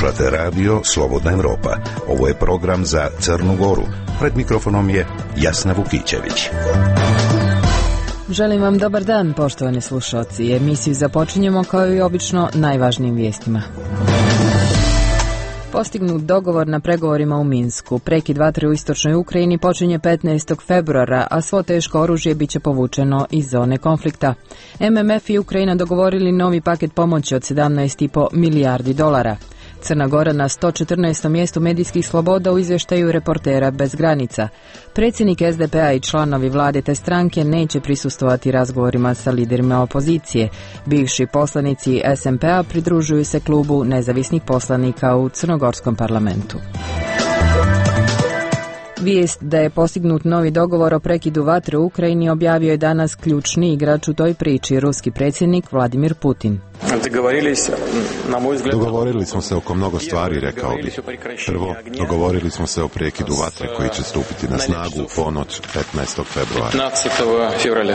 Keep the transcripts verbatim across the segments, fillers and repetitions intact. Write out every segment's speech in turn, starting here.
Slušate radio Slobodna Evropa. Ovo je program za Crnu Goru. Pred mikrofonom je Jasna Vukićević. Želim vam dobar dan, poštovani slušalci. Emisiju započinjemo kao i obično najvažnijim vijestima. Postignut dogovor na pregovorima u Minsku. Prekid vatre u istočnoj Ukrajini počinje petnaestog februara, a svo teško oružje biće povučeno iz zone konflikta. M M F i Ukrajina dogovorili novi paket pomoći od sedamnaest zarez pet milijardi dolara. Crna Gora na sto četrnaestom mjestu medijskih sloboda u izvještaju Reportera bez granica. Predsjednik S D P-a i članovi vlade te stranke neće prisustvovati razgovorima sa liderima opozicije. Bivši poslanici S M P-a pridružuju se klubu nezavisnih poslanika u crnogorskom parlamentu. Vijest da je postignut novi dogovor o prekidu vatre u Ukrajini objavio je danas ključni igrač u toj priči, ruski predsjednik Vladimir Putin. Dogovorili smo se oko mnogo stvari, rekao bih. Prvo, dogovorili smo se o prekidu vatre koji će stupiti na snagu u ponoć petnaestog februara.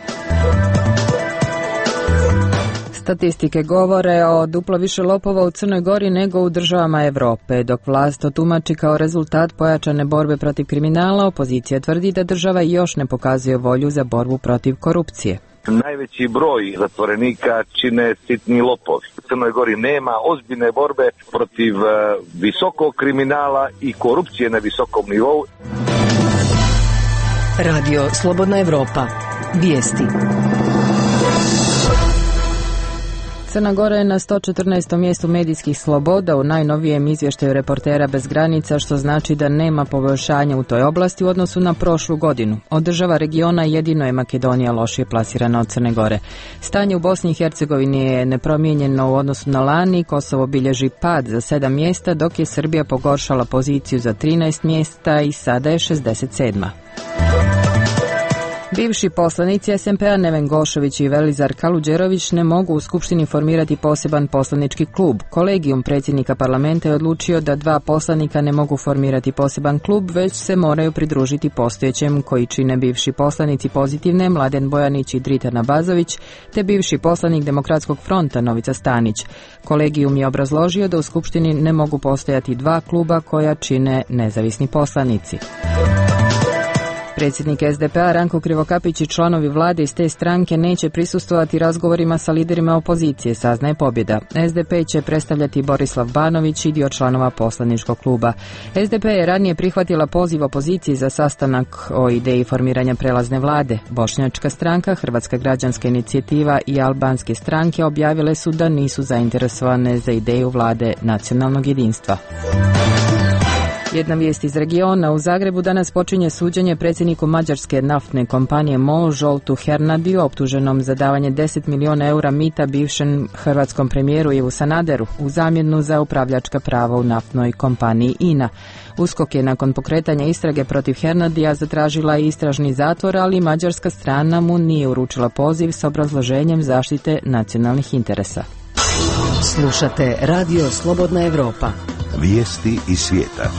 Statistike govore o duplo više lopova u Crnoj Gori nego u državama Europe. Dok vlast to tumači kao rezultat pojačane borbe protiv kriminala, opozicija tvrdi da država još ne pokazuje volju za borbu protiv korupcije. Najveći broj zatvorenika čine sitni lopovi. U Crnoj Gori nema ozbiljne borbe protiv visokog kriminala i korupcije na visokom nivou. Radio Slobodna Evropa. Vijesti. Crna Gora je na sto četrnaestom mjestu medijskih sloboda u najnovijem izvještaju Reportera bez granica, što znači da nema poboljšanja u toj oblasti u odnosu na prošlu godinu. Od država regiona jedino je Makedonija lošije plasirana od Crne Gore. Stanje u Bosni i Hercegovini je nepromijenjeno u odnosu na lani, Kosovo bilježi pad za sedam mjesta, dok je Srbija pogoršala poziciju za trinaest mjesta i sada je šezdeset sedma. Bivši poslanici S M P-a Neven Gošović i Velizar Kaluđerović ne mogu u Skupštini formirati poseban poslanički klub. Kolegijum predsjednika parlamenta je odlučio da dva poslanika ne mogu formirati poseban klub, već se moraju pridružiti postojećem koji čine bivši poslanici Pozitivne Mladen Bojanić i Dritana Bazović, te bivši poslanik Demokratskog fronta Novica Stanić. Kolegijum je obrazložio da u Skupštini ne mogu postojati dva kluba koja čine nezavisni poslanici. Predsjednik S D P-a Ranko Krivokapić i članovi vlade iz te stranke neće prisustvovati razgovorima sa liderima opozicije, saznaje Pobjeda. S D P će predstavljati Borislav Banović i dio članova poslaničkog kluba. S D P je ranije prihvatila poziv opoziciji za sastanak o ideji formiranja prelazne vlade. Bošnjačka stranka, Hrvatska građanska inicijativa i albanske stranke objavile su da nisu zainteresovane za ideju vlade nacionalnog jedinstva. Jedna vijest iz regiona. U Zagrebu danas počinje suđenje predsjedniku mađarske naftne kompanije MOL Zsoltu Hernadiju, optuženom za davanje deset milijuna eura mita bivšem hrvatskom premijeru Ivu Sanaderu u zamjenu za upravljačka prava u naftnoj kompaniji I N A. USKOK je nakon pokretanja istrage protiv Hernadija zatražila istražni zatvor, ali mađarska strana mu nije uručila poziv s obrazloženjem zaštite nacionalnih interesa. Slušate Radio Slobodna Evropa. Vijesti iz svijeta.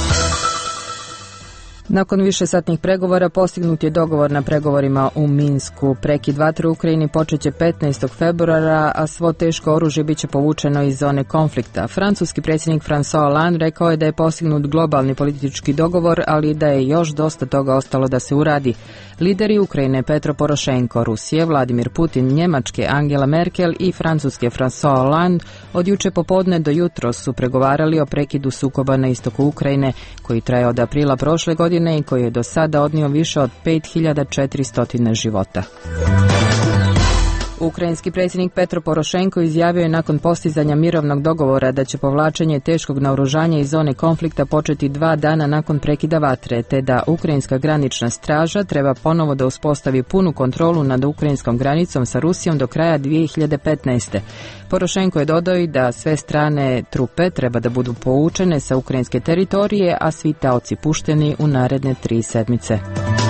Nakon višesatnih pregovora postignut je dogovor na pregovorima u Minsku. Prekid vatre u Ukrajini počeće petnaestog februara, a svo teško oružje biće povučeno iz zone konflikta. Francuski predsjednik François Hollande rekao je da je postignut globalni politički dogovor, ali da je još dosta toga ostalo da se uradi. Lideri Ukrajine Petro Porošenko, Rusije Vladimir Putin, Njemačke Angela Merkel i Francuske François Hollande od juče popodne do jutros su pregovarali o prekidu sukoba na istoku Ukrajine, koji traje od aprila prošle godine i koji je do sada odnio više od pet hiljada četiristo života. Ukrajinski predsjednik Petro Porošenko izjavio je nakon postizanja mirovnog dogovora da će povlačenje teškog naoružanja iz zone konflikta početi dva dana nakon prekida vatre, te da ukrajinska granična straža treba ponovo da uspostavi punu kontrolu nad ukrajinskom granicom sa Rusijom do kraja dvije hiljade petnaeste. Porošenko je dodao i da sve strane trupe treba da budu povučene sa ukrajinske teritorije, a svi taoci pušteni u naredne tri sedmice.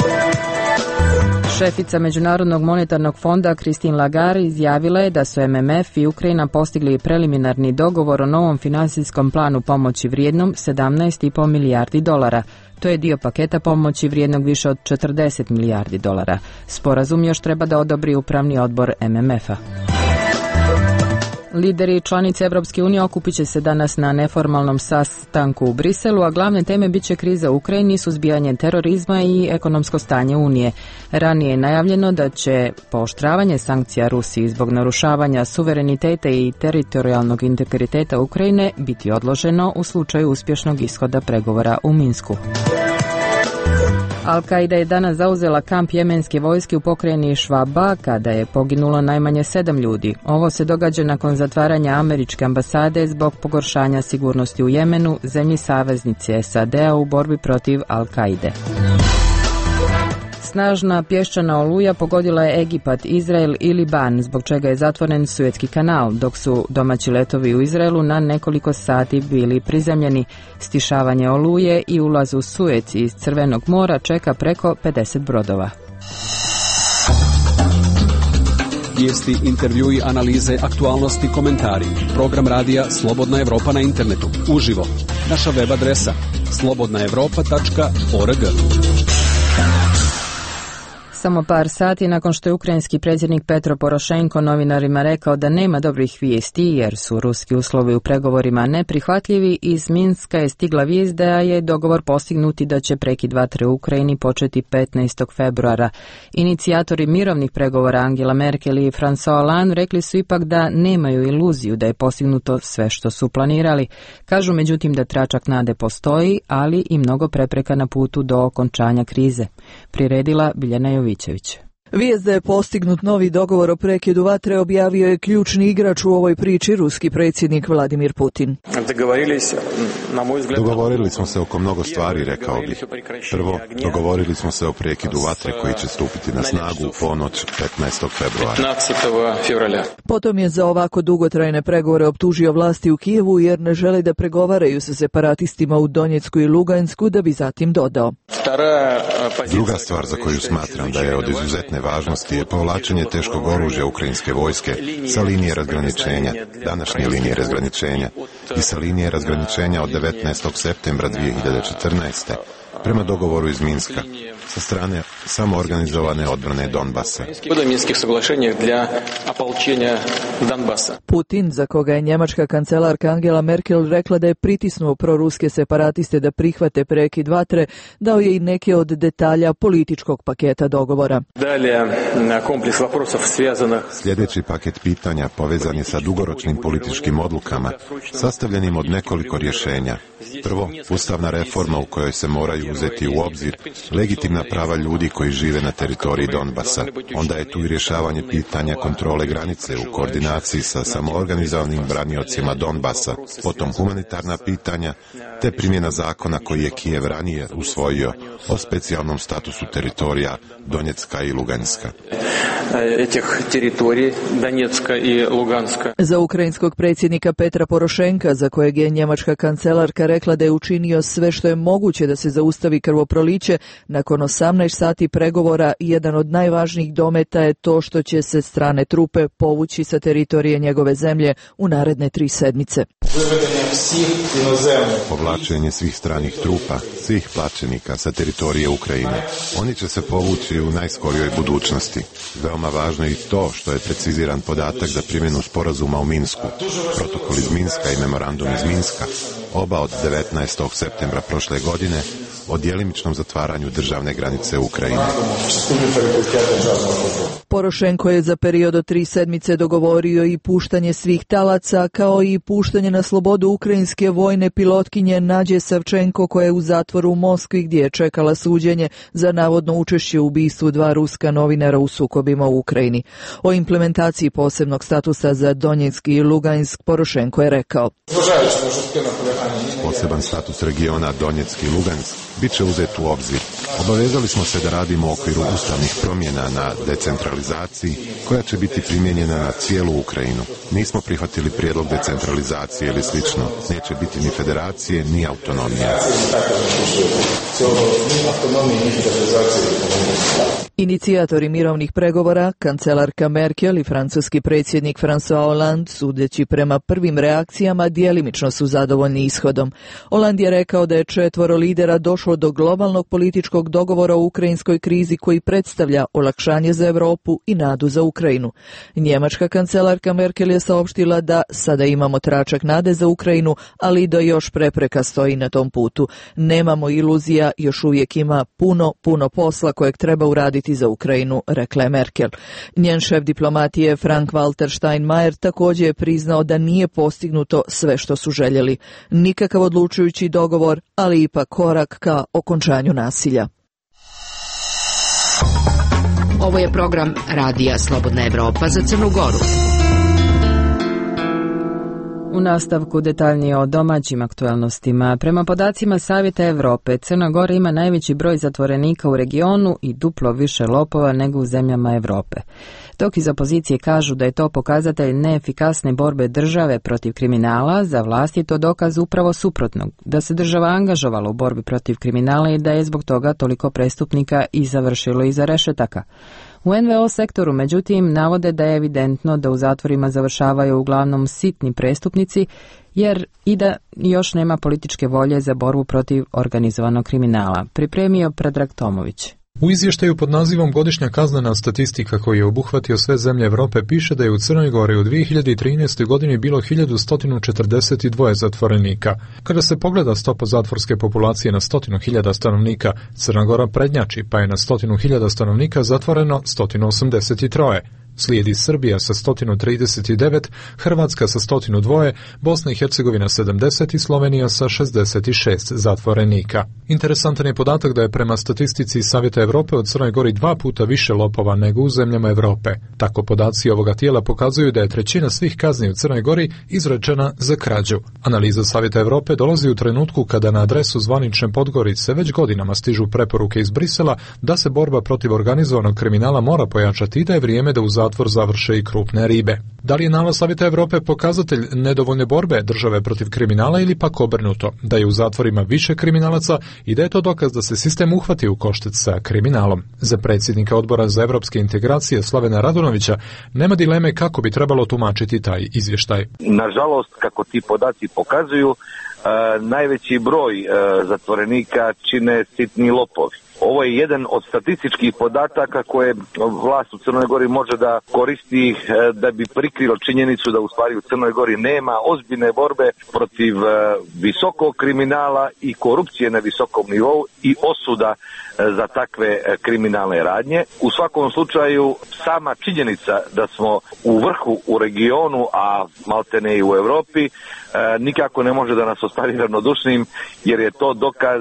Šefica Međunarodnog monetarnog fonda Christine Lagarde izjavila je da su M M F i Ukrajina postigli preliminarni dogovor o novom financijskom planu pomoći vrijednom sedamnaest zarez pet milijardi dolara. To je dio paketa pomoći vrijednog više od četrdeset milijardi dolara. Sporazum još treba da odobri upravni odbor M M F-a. Lideri članice Europske unije okupit će se danas na neformalnom sastanku u Briselu, a glavne teme bit će kriza u Ukrajini, suzbijanje terorizma i ekonomsko stanje Unije. Ranije je najavljeno da će pooštravanje sankcija Rusiji zbog narušavanja suvereniteta i teritorijalnog integriteta Ukrajine biti odloženo u slučaju uspješnog ishoda pregovora u Minsku. Al-Qaida je danas zauzela kamp jemenske vojske u pokrajini Švaba kada je poginulo najmanje sedam ljudi. Ovo se događa nakon zatvaranja američke ambasade zbog pogoršanja sigurnosti u Jemenu, zemlji saveznice S A D-a u borbi protiv Al-Qaide. Snažna pješčana oluja pogodila je Egipat, Izrael i Liban, zbog čega je zatvoren Suetski kanal, dok su domaći letovi u Izraelu na nekoliko sati bili prizemljeni. Stišavanje oluje i ulaz u Suec iz Crvenog mora čeka preko pedeset brodova. Vijesti, intervjui, analize, aktualnosti, komentari. Program radija Slobodna Evropa na internetu. Uživo. Naša web adresa slobodna evropa tačka org. Samo par sati nakon što je ukrajinski predsjednik Petro Porošenko novinarima rekao da nema dobrih vijesti jer su ruski uslovi u pregovorima neprihvatljivi, iz Minska je stigla vijest da je dogovor postignuti da će prekid vatre u Ukrajini početi petnaestog februara. Inicijatori mirovnih pregovora Angela Merkel i François Hollande rekli su ipak da nemaju iluziju da je postignuto sve što su planirali. Kažu međutim da tračak nade postoji, ali i mnogo prepreka na putu do okončanja krize. Priredila Biljana Jovićević. Vijest da je postignut novi dogovor o prekidu vatre objavio je ključni igrač u ovoj priči, ruski predsjednik Vladimir Putin. Dogovorili smo se oko mnogo stvari, rekao bih. Prvo, dogovorili smo se o prekidu vatre koji će stupiti na snagu u ponoć petnaestog februara. Potom je za ovako dugotrajne pregovore optužio vlasti u Kijevu jer ne žele da pregovaraju sa separatistima u Donjecku i Lugansku, da bi zatim dodao. Druga stvar za koju smatram da je od izuzetne važnosti je povlačenje teškog oružja ukrajinske vojske sa linije razgraničenja, današnje linije razgraničenja, i sa linije razgraničenja od devetnaestog septembra dvije hiljade četrnaeste. prema dogovoru iz Minska sa strane samoorganizovane odbrane Donbasa. Putin, za koga je njemačka kancelarka Angela Merkel rekla da je pritisnuo proruske separatiste da prihvate prekid vatre, dao je i neke od detalja političkog paketa dogovora. Sljedeći paket pitanja povezan je sa dugoročnim političkim odlukama, sastavljenim od nekoliko rješenja. Prvo, ustavna reforma u kojoj se moraju uzeti u obzir legitimna prava ljudi koji žive na teritoriji Donbasa. Onda je tu i rješavanje pitanja kontrole granice u koordinaciji sa samoorganizovanim braniocima Donbasa, potom humanitarna pitanja, te primjena zakona koji je Kijev ranije usvojio o specijalnom statusu teritorija Donjecka i Luganska. Za ukrajinskog predsjednika Petra Porošenka, za kojeg je njemačka kancelarka rekla da je učinio sve što je moguće da se zaustavi krvoproliće, nakon osamnaest sati pregovora jedan od najvažnijih dometa je to što će se strane trupe povući sa teritorije njegove zemlje u naredne tri sedmice. Povlačenje svih stranih trupa, svih plaćenika sa teritorije Ukrajine. Oni će se povući u najskorijoj budućnosti. Veoma važno je i to što je preciziran podatak za primjenu sporazuma u Minsku, protokol iz Minska i memorandum iz Minska, oba od devetnaestog septembra prošle godine, o djelimičnom zatvaranju državne granice Ukrajine. Porošenko je za period od tri sedmice dogovorio i puštanje svih talaca, kao i puštanje na slobodu ukrajinske vojne pilotkinje Nađe Savčenko, koja je u zatvoru u Moskvi gdje je čekala suđenje za navodno učešće u ubistvu dva ruska novinara u sukobima u Ukrajini. O implementaciji posebnog statusa za Donjeck i Lugansk Porošenko je rekao: Poseban status regiona Donjeck i Lugansk bit će uzet u obzir. Obavezali smo se da radimo u okviru ustavnih promjena na decentralizaciji koja će biti primijenjena na cijelu Ukrajinu. Nismo prihvatili prijedlog decentralizacije ili slično. Neće biti ni federacije, ni autonomije. Inicijatori mirovnih pregovora, kancelarka Merkel i francuski predsjednik François Hollande, sudeći prema prvim reakcijama, djelimično su zadovoljni ishodom. Hollande je rekao da je četvoro lidera došlo do globalnog političkog dogovora o ukrajinskoj krizi koji predstavlja olakšanje za Europu i nadu za Ukrajinu. Njemačka kancelarka Merkel je saopštila da sada imamo tračak nade za Ukrajinu, ali da još prepreka stoji na tom putu. Nemamo iluzija, još uvijek ima puno, puno posla kojeg treba uraditi za Ukrajinu, rekla je Merkel. Njen šef diplomatije Frank-Walter Steinmeier također je priznao da nije postignuto sve što su željeli. Nikakav odlučujući dogovor, ali ipak korak ka okončanju nasilja. Ovo je program Radija Slobodna Evropa za Crnu Goru. U nastavku detaljnije o domaćim aktualnostima. Prema podacima Savjeta Europe, Crna Gora ima najveći broj zatvorenika u regionu i duplo više lopova nego u zemljama Europe. Dok iz opozicije kažu da je to pokazatelj neefikasne borbe države protiv kriminala, za vlast je to dokaz upravo suprotnog, da se država angažovala u borbi protiv kriminala i da je zbog toga toliko prestupnika i završilo iza rešetaka. U en ve o sektoru, međutim, navode da je evidentno da u zatvorima završavaju uglavnom sitni prestupnici, jer i da još nema političke volje za borbu protiv organizovanog kriminala. Pripremio Predrag Tomović. U izvještaju pod nazivom Godišnja kaznena statistika koji je obuhvatio sve zemlje Europe piše da je u Crnoj Gori u dvije hiljade trinaestoj. godini bilo hiljadu sto četrdeset dva zatvorenika. Kada se pogleda stopa zatvorske populacije na stotinu hiljada stanovnika, Crna Gora prednjači, pa je na stotinu hiljada stanovnika zatvoreno sto osamdeset tri. Slijedi Srbija sa sto trideset devet, Hrvatska sa sto dva, Bosna i Hercegovina sedamdeset i Slovenija sa šezdeset šest zatvorenika. Interesantan je podatak da je prema statistici Savjeta Europe od Crnoj Gori dva puta više lopova nego u zemljama Europe. Tako podaci ovoga tijela pokazuju da je trećina svih kazni u Crnoj Gori izrečena za krađu. Analiza Savjeta Europe dolazi u trenutku kada na adresu zvanične Podgorice već godinama stižu preporuke iz Brisela da se borba protiv organizovanog kriminala mora pojačati i da je vrijeme da u zatvor završe i krupne ribe. Da li je nalaz Savjeta Europe pokazatelj nedovoljne borbe države protiv kriminala ili pak obrnuto, da je u zatvorima više kriminalaca i da je to dokaz da se sistem uhvati u koštac sa kriminalom? Za predsjednika Odbora za evropske integracije Slavena Radunovića nema dileme kako bi trebalo tumačiti taj izvještaj. Nažalost, kako ti podaci pokazuju, najveći broj zatvorenika čine sitni lopovi. Ovo je jedan od statističkih podataka koje vlast u Crnoj Gori može da koristi da bi prikrilo činjenicu da u stvari u Crnoj Gori nema ozbiljne borbe protiv visokog kriminala i korupcije na visokom nivou i osuda za takve kriminalne radnje. U svakom slučaju, sama činjenica da smo u vrhu u regionu, a maltene i u Europi, nikako ne može da nas ostavi ravnodušnim, jer je to dokaz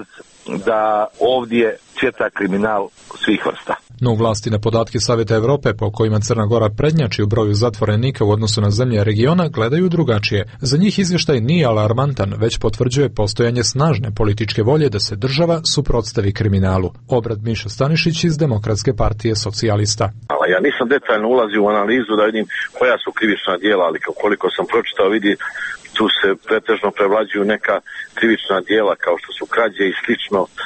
da ovdje cvjeta kriminal svih vrsta. No, u vlasti na podatke Savjeta Europe po kojima Crna Gora prednjači u broju zatvorenika u odnosu na zemlje regiona gledaju drugačije. Za njih izvještaj nije alarmantan, već potvrđuje postojanje snažne političke volje da se država suprotstavi kriminalu. Obrat Miša Stanišić iz Demokratske partije socijalista. Ja nisam detaljno ulazio u analizu da vidim koja su krivična djela, ali koliko sam pročitao vidi tu se pretežno prevlađuju neka krivična djela kao što su krađe i slično e,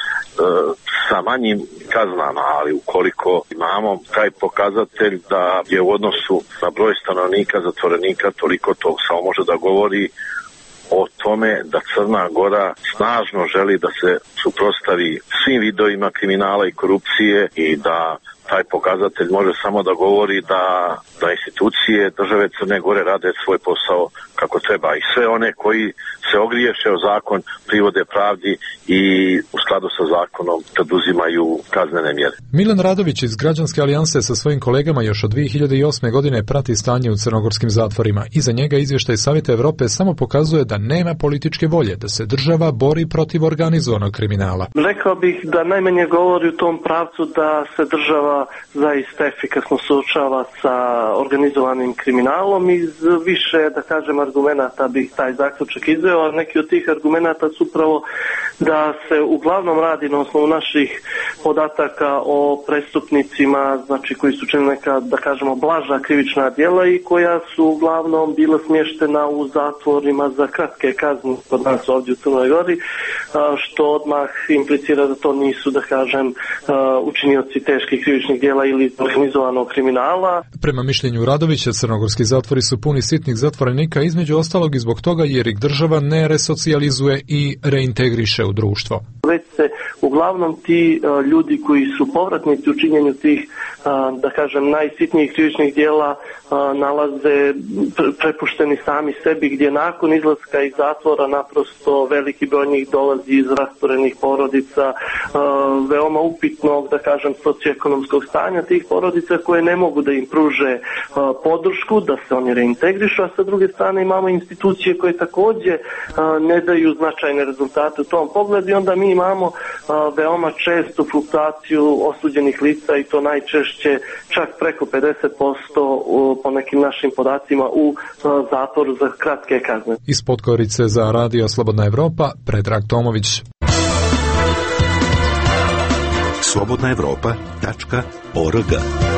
sa manjim kaznama, ali ukoliko imamo taj pokazatelj da je u odnosu na broj stanovnika, zatvorenika, toliko to samo može da govori o tome da Crna Gora snažno želi da se suprotstavi svim vidovima kriminala i korupcije i da taj pokazatelj može samo da govori da, da institucije države Crne Gore rade svoj posao kako treba i sve one koji se ogriješe o zakon privode pravdi i u skladu sa zakonom preduzimaju kaznene mjere. Milan Radović iz Građanske alijanse sa svojim kolegama još od dvije hiljade osme. godine prati stanje u crnogorskim zatvorima i za njega izvještaj Savjeta Europe samo pokazuje da nema političke volje da se država bori protiv organizovanog kriminala. Rekao bih da najmanje govori u tom pravcu da se država zaista efikasno suočava sa organizovanim kriminalom. Iz više, da kažem, argumenata bih taj zaključak izveo, a neki od tih argumenata su upravo da se uglavnom radi na osnovu naših podataka o prestupnicima, znači koji su činili neka, da kažemo, blaža krivična djela i koja su uglavnom bila smještena u zatvorima za kratke kazne kod nas ovdje u Crnoj Gori, što odmah implicira da to nisu, da kažem, učinioci teških krivičnih krivičnih djela ili organizovanog kriminala. Prema mišljenju Radovića, crnogorski zatvori su puni sitnih zatvorenika, između ostalog i zbog toga jer ih država ne resocijalizuje i reintegriše u društvo. Već se uglavnom ti uh, ljudi koji su povratnici u činjenju tih, uh, da kažem, najsitnijih krivičnih djela uh, nalaze pre- prepušteni sami sebi, gdje nakon izlaska iz zatvora naprosto veliki broj njih dolazi iz rastorenih porodica, uh, veoma upitnog, da kažem, socioekonomskog stanja tih porodica koje ne mogu da im pruže uh, podršku, da se oni reintegrišu, a sa druge strane imamo institucije koje također uh, ne daju značajne rezultate u tom pogledu i onda mi imamo uh, veoma čestu fluktuaciju osuđenih lica i to najčešće čak preko pedeset posto uh, po nekim našim podacima u uh, zatvoru za kratke kazne. Iz Podgorice za Radio Slobodna Evropa, Predrag Tomović. slobodna evropa tačka org.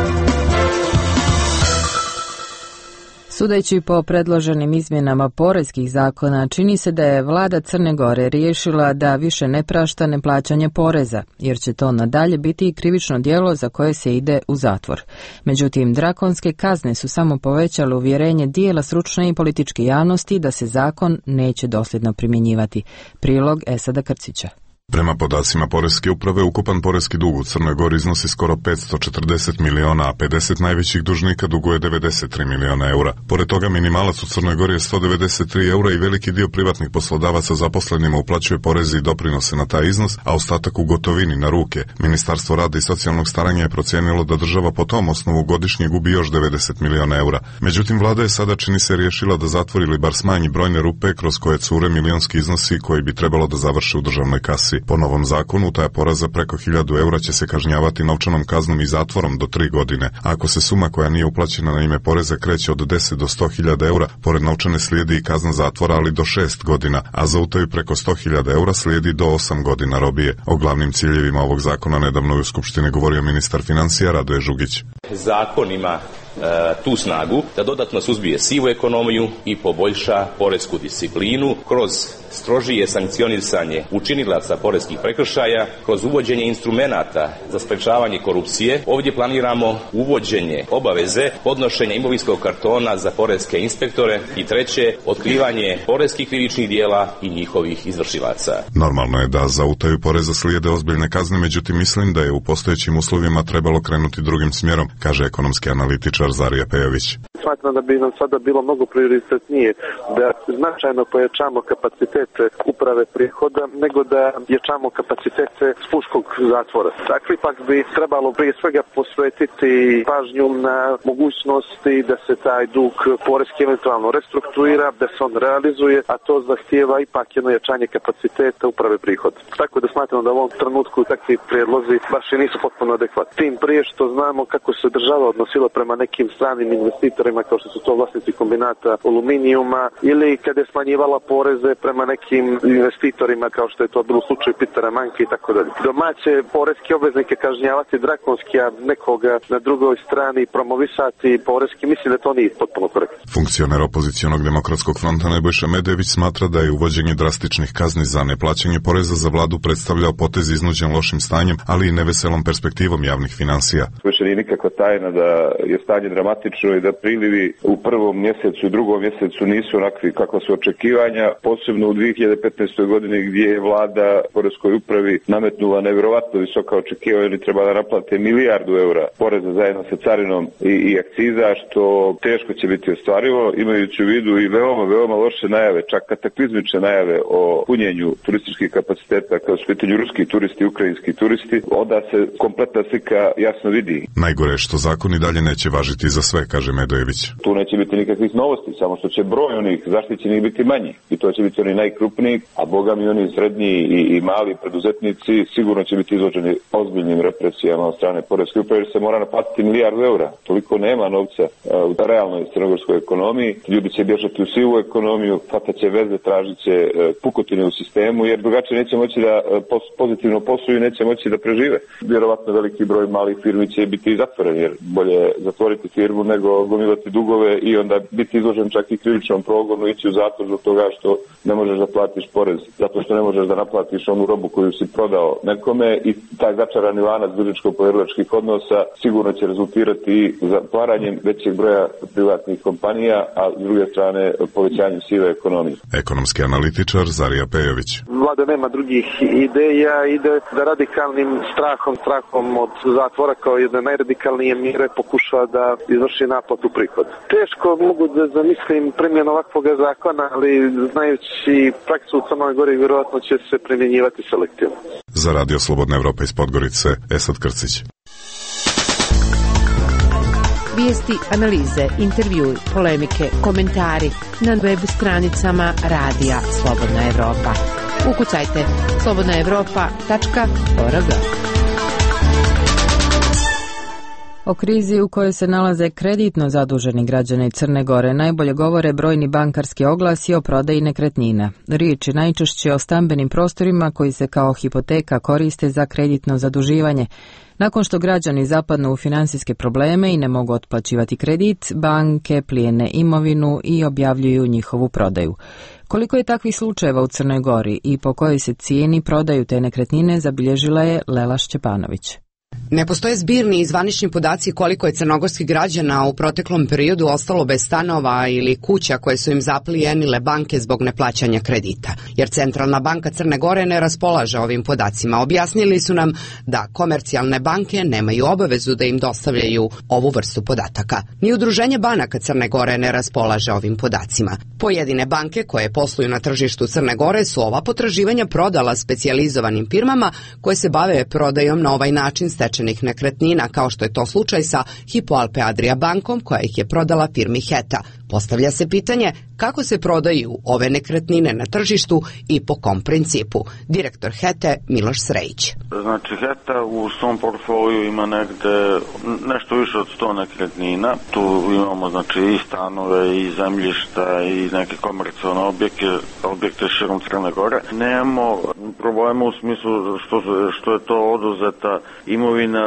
Sudeći po predloženim izmjenama poreskih zakona, čini se da je vlada Crne Gore riješila da više ne prašta neplaćanje poreza, jer će to nadalje biti i krivično djelo za koje se ide u zatvor. Međutim, drakonske kazne su samo povećale uvjerenje dijela stručne i političke javnosti da se zakon neće dosljedno primjenjivati. Prilog Esada Krcića. Prema podacima Poreske uprave, ukupan poreski dug u Crnoj Gori iznosi skoro petsto četrdeset miliona, a pedeset najvećih dužnika duguje devedeset tri miliona eura. Pored toga, minimalac u Crnoj Gori je sto devedeset tri eura i veliki dio privatnih poslodavaca zaposlenima uplaćuje poreze i doprinose na taj iznos, a ostatak u gotovini na ruke. Ministarstvo rada i socijalnog staranja je procijenilo da država po tom osnovu godišnje gubi još devedeset miliona eura. Međutim, vlada je sada, čini se, riješila da zatvori ili bar smanji brojne rupe kroz koje cure milionski iznosi koji bi trebalo da završe u državnoj kasi. Po novom zakonu, utaja poreza preko hiljadu eura će se kažnjavati novčanom kaznom i zatvorom do tri godine. Ako se suma koja nije uplaćena na ime poreza kreće od deset do sto hiljada eura, pored novčane slijedi i kazna zatvora, ali do šest godina, a za utaju preko sto hiljada eura slijedi do osam godina robije. O glavnim ciljevima ovog zakona nedavno je u Skupštini govorio ministar financija Radoje Žugić. Zakon ima e, tu snagu da dodatno suzbije sivu ekonomiju i poboljša poresku disciplinu kroz strožije sankcionisanje učinilaca poreskih prekršaja, kroz uvođenje instrumenata za sprečavanje korupcije. Ovdje planiramo uvođenje obaveze podnošenja imovinskog kartona za poreske inspektore i treće, otkrivanje poreskih krivičnih dijela i njihovih izvršilaca. Normalno je da za utaju poreza slijede ozbiljne kazne, međutim mislim da je u postojećim uslovima trebalo krenuti drugim smjerom, kaže ekonomski analitičar Zarija Pejović. Smatram da bi nam sada bilo mnogo prioritetnije da značajno pojačamo kapacitete uprave prihoda nego da jačamo kapacitete spuškog zatvora. Dakle, ipak bi trebalo prije svega posvetiti pažnju na mogućnosti da se taj dug poreski eventualno restrukturira, da se on realizuje, a to zahtijeva ipak jedno jačanje kapaciteta uprave prihoda. Tako da smatram da u ovom trenutku takvi prijedlozi baš i nisu potpuno adekvatni. Tim prije što znamo kako se država odnosila prema nekim stranim investitorima kao što su to vlasnici kombinata aluminijuma ili kada je smanjivala poreze prema nekim investitorima kao što je to bilo u slučaju Pitera Manke i tako dalje. Domaće poreske obveznike kažnjavati drakonski, a nekoga na drugoj strani promovisati poreski, mislim da to nije potpuno korektno. Funkcioner opozicionog demokratskog fronta Nebojša Medević smatra da je uvođenje drastičnih kazni za neplaćanje poreza za vladu predstavljao potez iznuđen lošim stanjem, ali i neveselom perspektivom javnih finansija. Više nije nikakva tajna da je stanje dramatično i da prilivi u prvom mjesecu i drugom mjesecu nisu onakvi kakva su očekivanja, posebno u dvije hiljade petnaestoj godini gdje je vlada poreskoj upravi nametnula nevjerovatno visoka očekivanja, oni treba da naplate milijardu eura poreza zajedno sa carinom i, i akciza, što teško će biti ostvarivo, imajući u vidu i veoma, veoma loše najave, čak kataklizmične najave o punjenju turističkih kapaciteta kao su pitanju ruski turisti, ukrajinski turisti, onda se kompletna slika jasno vidi. Najgore je što zakon i dalje neće važiti za sve, kaže Medojević. Tu neće biti nikakvih novosti, samo što će broj onih zaštićenih biti manji i to će biti oni najkrupniji, a boga mi oni srednji i, i mali preduzetnici sigurno će biti izloženi ozbiljnim represijama od strane poreske uprave jer se mora naplatiti milijardu eura. Toliko nema novca uh, u realnoj crnogorskoj ekonomiji. Ljudi će bježati u sivu ekonomiju, fatat će veze, tražit će uh, pukotine u sistemu jer drugačije neće moći da uh, pos, pozitivno posluju i neće moći da prežive. Vjerovatno veliki broj malih firmi će biti zatvoren jer bolje zatvoriti firmu nego gomilati namirivati dugove i onda biti izložen čak i krivičnom progonu, ići u zatvor zbog toga što ne možeš da platiš porez, zato što ne možeš da naplatiš onu robu koju si prodao nekome i taj začarani lanac dužničko-poverilačkih odnosa sigurno će rezultirati zatvaranjem većeg broja privatnih kompanija, a s druge strane povećanjem sive ekonomije. Ekonomski analitičar Zarija Pejović. Vlada nema drugih ideja, ide za radikalnim strahom, strahom od zatvora kao jedne najradikalnije mjere pokušava da izvrši naplatu prihoda. Teško mogu da zamislim primjenu ovakvog zakona, ali znajući praksu u Crnoj Gori vjerojatno će se primjenjivati selektivno. Za Radio Slobodna Evropa iz Podgorice, Esad Krcić. Vijesti, analize, intervjui, polemike, komentari na web stranicama Radija Slobodna Evropa. Ukucajte slobodna evropa tačka org. O krizi u kojoj se nalaze kreditno zaduženi građani Crne Gore najbolje govore brojni bankarski oglasi o prodaji nekretnina. Riječ je najčešće o stambenim prostorima koji se kao hipoteka koriste za kreditno zaduživanje. Nakon što građani zapadnu u financijske probleme i ne mogu otplaćivati kredit, banke plijene imovinu i objavljuju njihovu prodaju. Koliko je takvih slučajeva u Crnoj Gori i po kojoj se cijeni prodaju te nekretnine zabilježila je Lela Šćepanović. Ne postoje zbirni i zvanični podaci koliko je crnogorskih građana u proteklom periodu ostalo bez stanova ili kuća koje su im zaplijenile banke zbog neplaćanja kredita, jer Centralna banka Crne Gore ne raspolaže ovim podacima. Objasnili su nam da komercijalne banke nemaju obavezu da im dostavljaju ovu vrstu podataka. Ni Udruženje banaka Crne Gore ne raspolaže ovim podacima. Pojedine banke koje posluju na tržištu Crne Gore su ova potraživanja prodala specijalizovanim firmama koje se bave prodajom na ovaj način stečenih nekretnina, kao što je to slučaj sa Hypo Alpe Adria bankom koja ih je prodala firmi Heta. Postavlja se pitanje kako se prodaju ove nekretnine na tržištu i po kom principu. Direktor Hete Miloš Srejić. Znači Heta u svom portfoliju ima negde nešto više od sto nekretnina. Tu imamo znači i stanove i zemljišta i neke komercijalne objekte, objekte širom Crne Gore. Nemamo problema u smislu što, što je to oduzeta imovina e,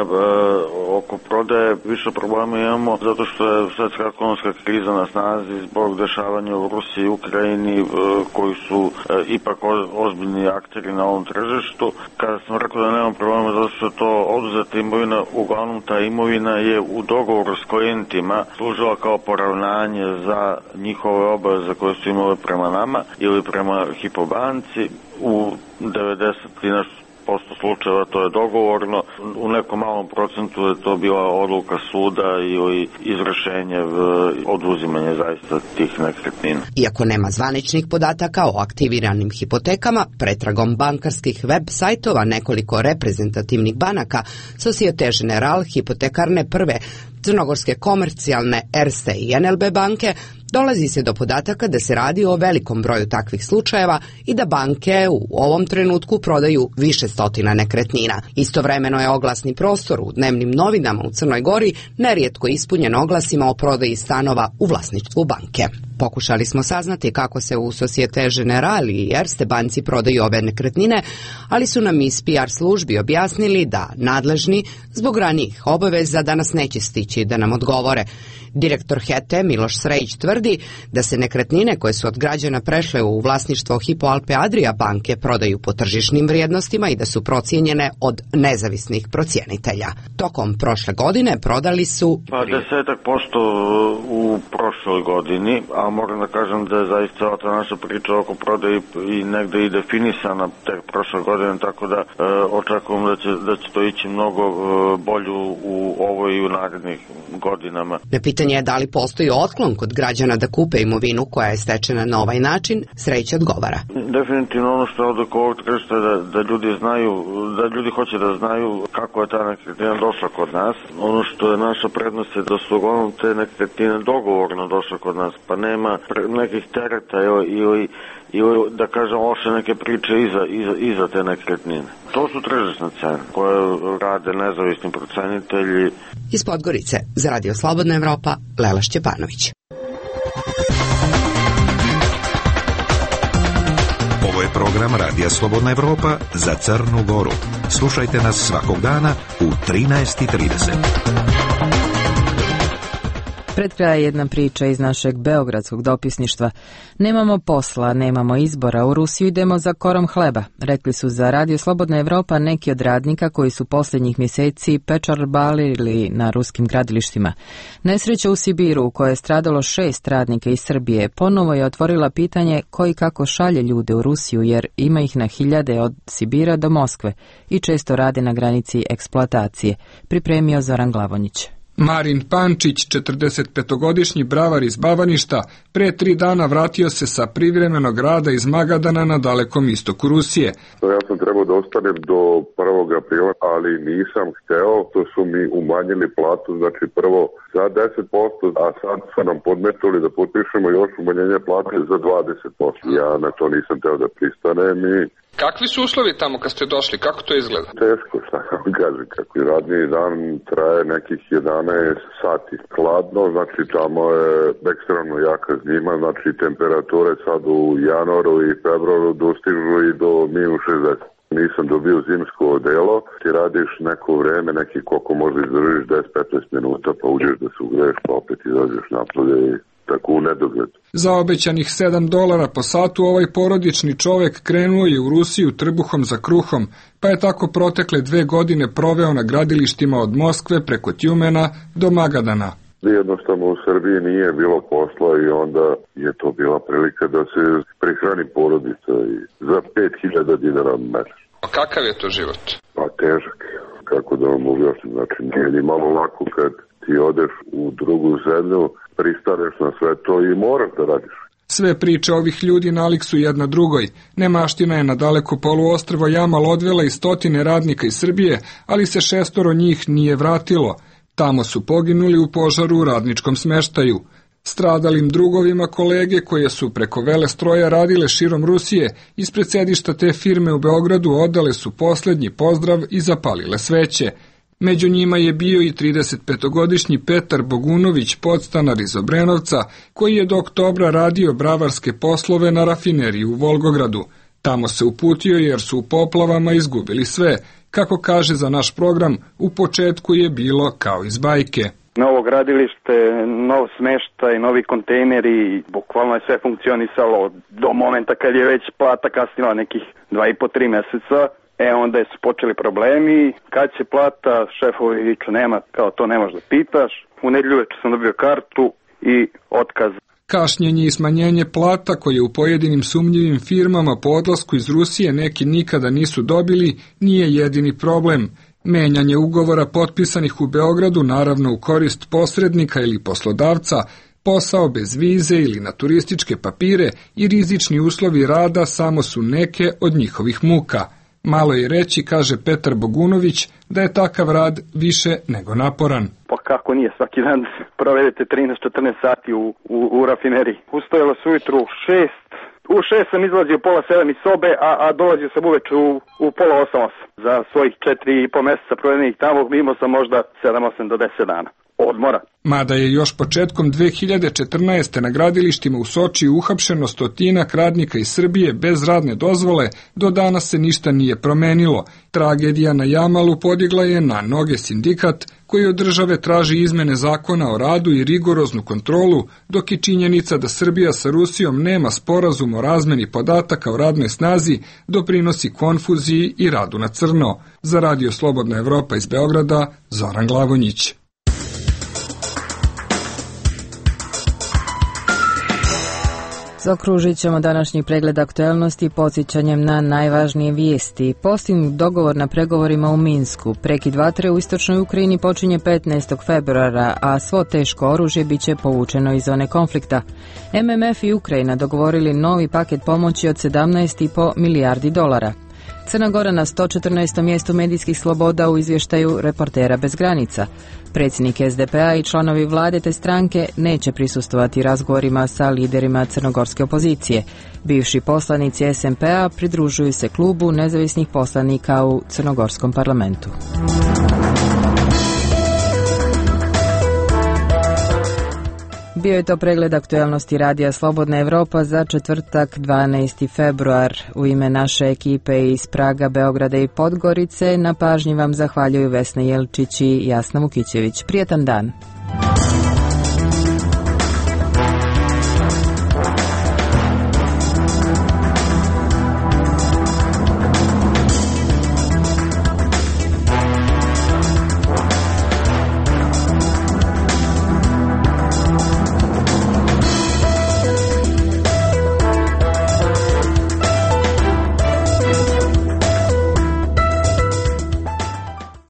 oko prodaje. Više problema imamo zato što je svetska ekonomska kriza na snazi zbog dešavanja u Rusiji i Ukrajini koji su ipak ozbiljni akteri na ovom tržištu. Kada sam rekao da nemam problema zato što je to oduzeta imovina, uglavnom ta imovina je u dogovoru s klijentima služila kao poravnanje za njihove obaveze koje su imale prema nama ili prema Hypo banci. U devedeset i nešto posto slučajeva to je dogovorno, u nekom malom procentu je to bila odluka suda ili izvršenje oduzimanja zaista tih nekretnina. Iako nema zvaničnih podataka o aktiviranim hipotekama, pretragom bankarskih web sajtova nekoliko reprezentativnih banaka, Societe Generale, hipotekarne prve, crnogorske komercijalne Erste i N L B banke, dolazi se do podataka da se radi o velikom broju takvih slučajeva i da banke u ovom trenutku prodaju više stotina nekretnina. Istovremeno je oglasni prostor u dnevnim novinama u Crnoj Gori nerijetko ispunjen oglasima o prodaji stanova u vlasništvu banke. Pokušali smo saznati kako se u Societe Generale i Erste banci prodaju ove nekretnine, ali su nam iz P R službi objasnili da nadležni zbog ranijih obaveza danas neće stići da nam odgovore. Direktor Hete Miloš Srejić tvrdi da se nekretnine koje su od građana prešle u vlasništvo Hypo Alpe Adria banke prodaju po tržišnim vrijednostima i da su procijenjene od nezavisnih procjenitelja. Tokom prošle godine prodali su pa desetak posto u prošloj godini, a moram da kažem da je zaista ta naša priča oko prodaje i negde i definisana tek prošle godine, tako da e, očekujem da će, da će to ići mnogo e, bolju u ovoj i u narednih godinama. Na pitanje je da li postoji otklon kod građana da kupe imovinu koja je stečena na ovaj način, Srejić odgovara. Definitivno ono što je od ovog tržišta da, da ljudi znaju, da ljudi hoće da znaju kako je ta nekretnina došla kod nas. Ono što je naša prednost je da su uglavnom te nekretnine dogovorno došle kod nas, pa nema nekih tereta ili, ili, ili da kažem loše neke priče iza, iza, iza te nekretnine. To su tržišne cene koje rade nezavisni procenitelji. Iz Podgorice za Radio Slobodna Evropa, Lela Šćepanović. Ovo je program Radija Slobodna Evropa za Crnu Goru. Slušajte nas svakog dana u trinaest i trideset. Pred kraj jedna priča iz našeg beogradskog dopisništva. Nemamo posla, nemamo izbora, u Rusiju idemo za korom hleba, rekli su za Radio Slobodna Evropa neki od radnika koji su posljednjih mjeseci pečarbalili na ruskim gradilištima. Nesreća u Sibiru, u kojoj je stradalo šest radnika iz Srbije, ponovo je otvorila pitanje koji kako šalje ljude u Rusiju, jer ima ih na hiljade od Sibira do Moskve i često rade na granici eksploatacije, pripremio Zoran Glavonjić. Marin Pančić, četrdesetpetogodišnji bravar iz Bavaništa, pre tri dana vratio se sa privremenog rada iz Magadana na dalekom istoku Rusije. Ja sam trebao da ostanem do prvog aprila, ali nisam hteo, to su mi umanjili platu, znači prvo za deset posto, a sad su nam podmetuli da potpišemo još umanjenje plate za dvadeset posto. Ja na to nisam hteo da pristanem i... Kakvi su uslovi tamo kad ste došli? Kako to izgleda? Teško, šta vam kažem, kako i radni dan traje nekih jedanaest sati. Hladno, znači tamo je ekstremno jaka zima, znači temperature sad u januaru i februaru dostižu i do minus šezdeset. Nisam dobio zimsko odelo, ti radiš neko vreme, neki koliko možda izdržiš deset do petnaest minuta, pa uđeš da se ugreješ, pa opet izađeš napolje i tako u nedogled. Za obećanih sedam dolara po satu ovaj porodični čovek krenuo je u Rusiju trbuhom za kruhom, pa je tako protekle dve godine proveo na gradilištima od Moskve preko Tjumena do Magadana. Jednostavno u Srbiji nije bilo posla i onda je to bila prilika da se prihrani porodica i za pet hiljada dinara mesečno. A kakav je to život? Pa težak, kako da vam objasnim, znači nije ni malo lako kad ti odeš u drugu zemlju, pristaneš na sve to i moraš da radiš. Sve priče ovih ljudi nalik su jedna drugoj. Nemaština je na daleko poluostrvo Jamal odvela i stotine radnika iz Srbije, ali se šestoro njih nije vratilo. Tamo su poginuli u požaru u radničkom smeštaju. Stradalim drugovima kolege koje su preko Velestroja radile širom Rusije, ispred sedišta te firme u Beogradu odale su poslednji pozdrav i zapalile sveće. Među njima je bio i tridesetpetogodišnji Petar Bogunović, podstanar iz Obrenovca, koji je do oktobra radio bravarske poslove na rafineriji u Volgogradu. Tamo se uputio jer su u poplavama izgubili sve. Kako kaže za naš program, u početku je bilo kao iz bajke. Novo gradilište, nov smeštaj, novi kontejneri, bukvalno je sve funkcionisalo do momenta kad je već plata kasnila nekih dva i po tri meseca. E onda su počeli problemi, kad će plata, šefovi viču nema, kao to ne možeš da pitaš. U nedjelju večer sam dobio kartu i otkaz. Kašnjenje i smanjenje plata koje u pojedinim sumnjivim firmama po odlasku iz Rusije neki nikada nisu dobili nije jedini problem. Menjanje ugovora potpisanih u Beogradu, naravno u korist posrednika ili poslodavca, posao bez vize ili na turističke papire i rizični uslovi rada samo su neke od njihovih muka. Malo je reći, kaže Petar Bogunović, da je takav rad više nego naporan. Pa kako nije, svaki dan provedete trinaest do četrnaest sati u, u, u rafineriji. Ustojalo se ujutru u šest, u šest sam izlazio pola sedam iz sobe, a, a dolazio sam uveč u, u pola osam osam. Za svojih četiri i po meseca provedenih tamo imao sam možda sedam osam do deset dana odmora. Mada je još početkom dve hiljade četrnaeste. na gradilištima u Sočiju uhapšeno stotinak radnika iz Srbije bez radne dozvole, do danas se ništa nije promenilo. Tragedija na Jamalu podigla je na noge sindikat koji od države traži izmene zakona o radu i rigoroznu kontrolu, dok je činjenica da Srbija sa Rusijom nema sporazum o razmeni podataka o radnoj snazi doprinosi konfuziji i radu na crno. Za Radio Slobodna Evropa iz Beograda, Zoran Glavonjić. Zaokružit ćemo današnji pregled aktuelnosti podsjećanjem na najvažnije vijesti. Postignut dogovor na pregovorima u Minsku. Prekid vatre u istočnoj Ukrajini počinje petnaestog februara, a svo teško oružje bit će povučeno iz zone konflikta. M M F i Ukrajina dogovorili novi paket pomoći od sedamnaest i po milijardi dolara. Crna Gora na sto četrnaestom mjestu medijskih sloboda u izvještaju Reportera bez granica. Predsjednik S D P A i članovi vlade te stranke neće prisustvovati razgovorima sa liderima crnogorske opozicije. Bivši poslanici S M P A pridružuju se klubu nezavisnih poslanika u crnogorskom parlamentu. Bio je to pregled aktuelnosti Radija Slobodna Evropa za četvrtak dvanaesti februar. U ime naše ekipe iz Praga, Beograda i Podgorice na pažnji vam zahvaljuju Vesna Jelčić i Jasna Vukićević. Prijetan dan!